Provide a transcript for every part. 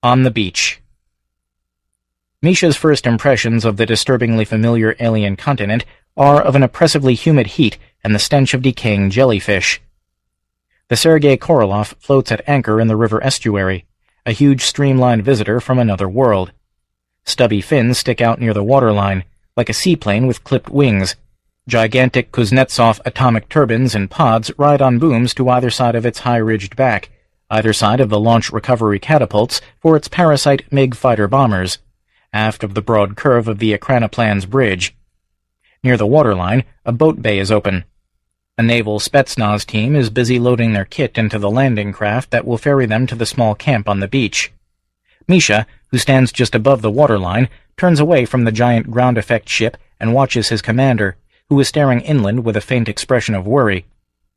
On the beach. Misha's first impressions of the disturbingly familiar alien continent are of an oppressively humid heat and the stench of decaying jellyfish. The Sergei Korolev floats at anchor in the river estuary, a huge streamlined visitor from another world. Stubby fins stick out near the waterline, like a seaplane with clipped wings. Gigantic Kuznetsov atomic turbines and pods ride on booms to either side of its high-ridged back, either side of the launch recovery catapults for its parasite MiG fighter bombers, aft of the broad curve of the Ekranoplan's bridge. Near the waterline, a boat bay is open. A naval Spetsnaz team is busy loading their kit into the landing craft that will ferry them to the small camp on the beach. Misha, who stands just above the waterline, turns away from the giant ground effect ship and watches his commander, who is staring inland with a faint expression of worry.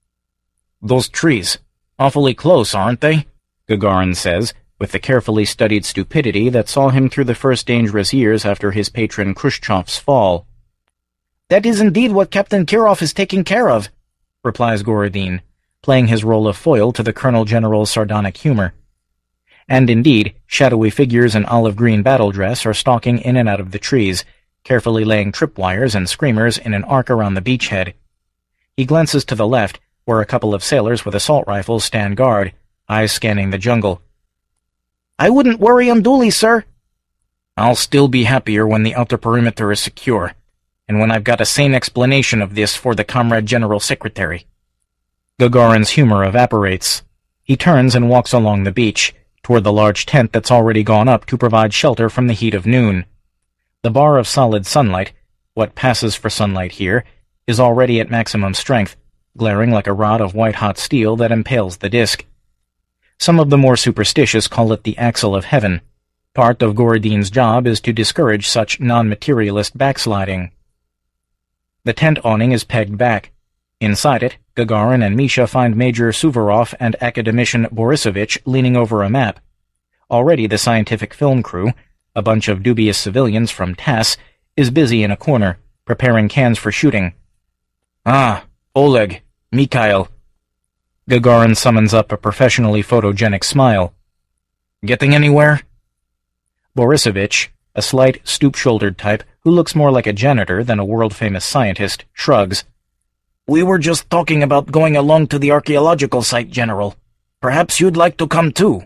"Those trees, awfully close, aren't they?" Gagarin says, with the carefully studied stupidity that saw him through the first dangerous years after his patron Khrushchev's fall. "That is indeed what Captain Kirov is taking care of," replies Gorodin, playing his role of foil to the Colonel General's sardonic humor. And indeed, shadowy figures in olive-green battle dress are stalking in and out of the trees, carefully laying tripwires and screamers in an arc around the beachhead. He glances to the left, where a couple of sailors with assault rifles stand guard, eyes scanning the jungle. "I wouldn't worry unduly, sir." "I'll still be happier when the outer perimeter is secure, and when I've got a sane explanation of this for the Comrade General Secretary." Gagarin's humor evaporates. He turns and walks along the beach, toward the large tent that's already gone up to provide shelter from the heat of noon. The bar of solid sunlight, what passes for sunlight here, is already at maximum strength, glaring like a rod of white-hot steel that impales the disk. Some of the more superstitious call it the axle of heaven. Part of Gorodin's job is to discourage such non-materialist backsliding. The tent awning is pegged back. Inside it, Gagarin and Misha find Major Suvorov and academician Borisovich leaning over a map. Already the scientific film crew, a bunch of dubious civilians from TASS, is busy in a corner, preparing cans for shooting. "Ah, Oleg, Mikhail." Gagarin summons up a professionally photogenic smile. "Getting anywhere?" Borisovich, a slight, stoop-shouldered type who looks more like a janitor than a world-famous scientist, shrugs. "We were just talking about going along to the archaeological site, General. Perhaps you'd like to come too."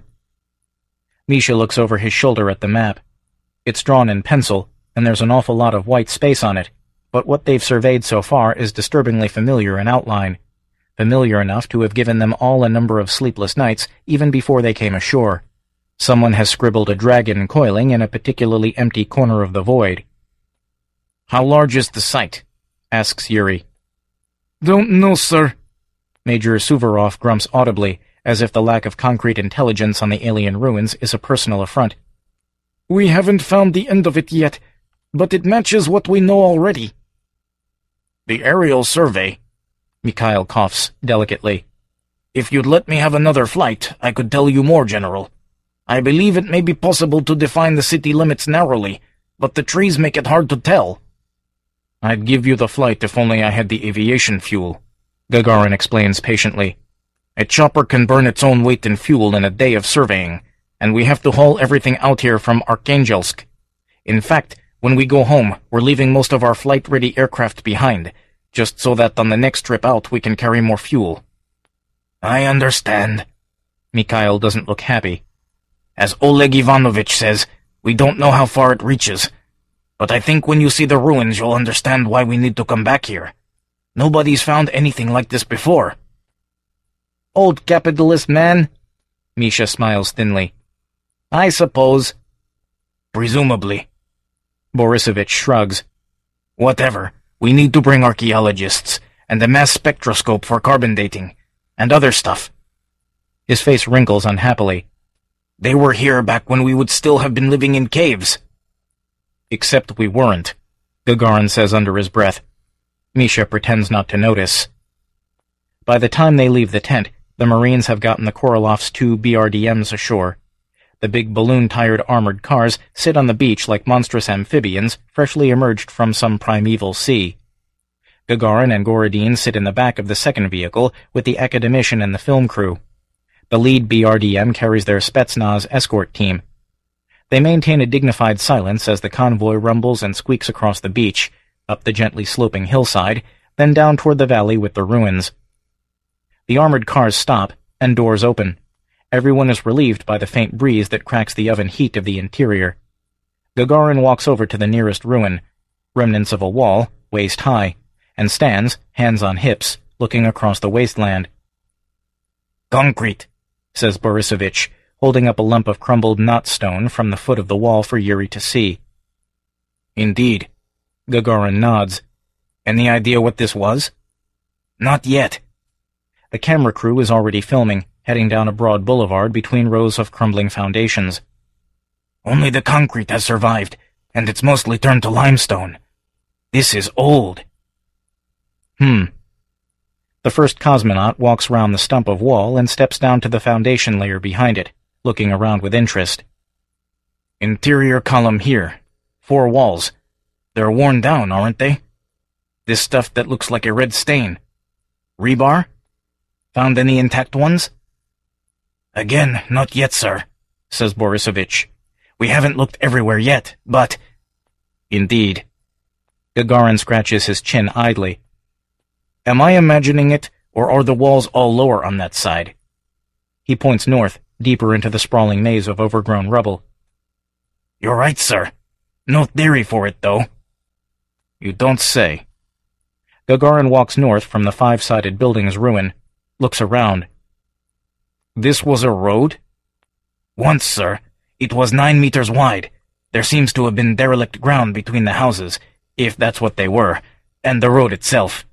Misha looks over his shoulder at the map. It's drawn in pencil, and there's an awful lot of white space on it, but what they've surveyed so far is disturbingly familiar in outline. Familiar enough to have given them all a number of sleepless nights even before they came ashore. Someone has scribbled a dragon coiling in a particularly empty corner of the void. "How large is the site?" asks Yuri. "Don't know, sir." Major Suvorov grumps audibly, as if the lack of concrete intelligence on the alien ruins is a personal affront. "We haven't found the end of it yet, but it matches what we know already." "The aerial survey," Mikhail coughs delicately. "If you'd let me have another flight, I could tell you more, General. I believe it may be possible to define the city limits narrowly, but the trees make it hard to tell." "I'd give you the flight if only I had the aviation fuel," Gagarin explains patiently. "A chopper can burn its own weight in fuel in a day of surveying, and we have to haul everything out here from Arkhangelsk. In fact, when we go home, we're leaving most of our flight-ready aircraft behind, just so that on the next trip out we can carry more fuel." "I understand." Mikhail doesn't look happy. "As Oleg Ivanovich says, we don't know how far it reaches. But I think when you see the ruins you'll understand why we need to come back here. Nobody's found anything like this before." "Old capitalist man?" Misha smiles thinly. "I suppose." "Presumably." Borisovich shrugs. "Whatever. We need to bring archaeologists, and a mass spectroscope for carbon dating, and other stuff." His face wrinkles unhappily. "They were here back when we would still have been living in caves." "Except we weren't," Gagarin says under his breath. Misha pretends not to notice. By the time they leave the tent, the Marines have gotten the Korolev's 2 BRDMs ashore. The big balloon-tired armored cars sit on the beach like monstrous amphibians freshly emerged from some primeval sea. Gagarin and Gorodin sit in the back of the second vehicle with the academician and the film crew. The lead BRDM carries their Spetsnaz escort team. They maintain a dignified silence as the convoy rumbles and squeaks across the beach, up the gently sloping hillside, then down toward the valley with the ruins. The armored cars stop, and doors open. Everyone is relieved by the faint breeze that cracks the oven heat of the interior. Gagarin walks over to the nearest ruin, remnants of a wall, waist high, and stands, hands on hips, looking across the wasteland. "Concrete," says Borisovich, holding up a lump of crumbled knot stone from the foot of the wall for Yuri to see. "Indeed." Gagarin nods. "Any idea what this was?" "Not yet." The camera crew is already filming, heading down a broad boulevard between rows of crumbling foundations. "Only the concrete has survived, and it's mostly turned to limestone. This is old." The first cosmonaut walks round the stump of wall and steps down to the foundation layer behind it, looking around with interest. "Interior column here. 4 walls. They're worn down, aren't they? This stuff that looks like a red stain. Rebar? Found any intact ones?" "Again, not yet, sir," says Borisovich. "We haven't looked everywhere yet, but—" "Indeed." Gagarin scratches his chin idly. "Am I imagining it, or are the walls all lower on that side?" He points north, deeper into the sprawling maze of overgrown rubble. "You're right, sir. No theory for it, though." "You don't say." Gagarin walks north from the 5-sided building's ruin, looks around. "This was a road?" "Once, sir. It was 9 meters wide. There seems to have been derelict ground between the houses, if that's what they were, and the road itself."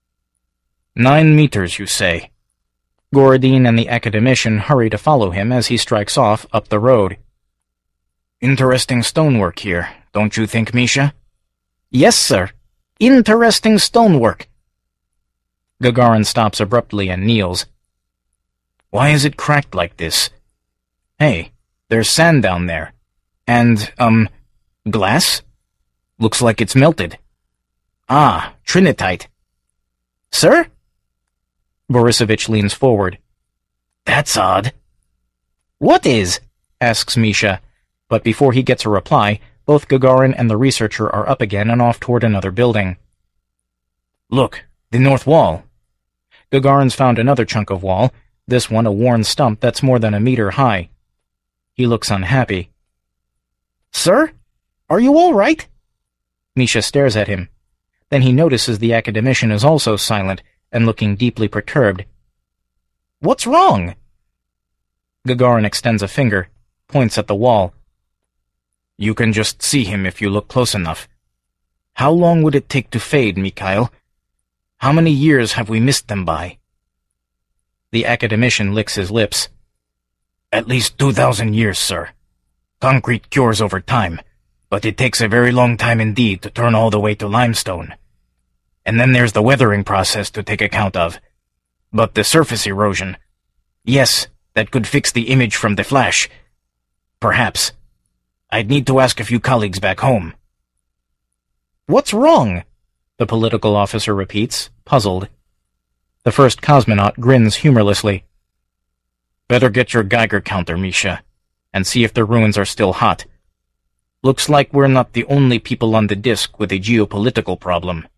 9 meters, you say? Gorodin and the academician hurry to follow him as he strikes off up the road. "Interesting stonework here, don't you think, Misha?" "Yes, sir. Interesting stonework." Gagarin stops abruptly and kneels. "Why is it cracked like this? Hey, there's sand down there. And, glass? Looks like it's melted. Ah, trinitite." "Sir?" Borisovich leans forward. "That's odd." "What is?" asks Misha, but before he gets a reply, both Gagarin and the researcher are up again and off toward another building. "Look, the north wall." Gagarin's found another chunk of wall, this one a worn stump that's more than a meter high. He looks unhappy. "Sir? Are you all right?" Misha stares at him. Then he notices the academician is also silent and looking deeply perturbed. "What's wrong?" Gagarin extends a finger, points at the wall. "You can just see him if you look close enough. How long would it take to fade, Mikhail? How many years have we missed them by?" The academician licks his lips. "At least 2,000 years, sir. Concrete cures over time, but it takes a very long time indeed to turn all the way to limestone. And then there's the weathering process to take account of. But the surface erosion, yes, that could fix the image from the flash. Perhaps. I'd need to ask a few colleagues back home." "What's wrong?" the political officer repeats, puzzled. The first cosmonaut grins humorlessly. "Better get your Geiger counter, Misha, and see if the ruins are still hot. Looks like we're not the only people on the disk with a geopolitical problem."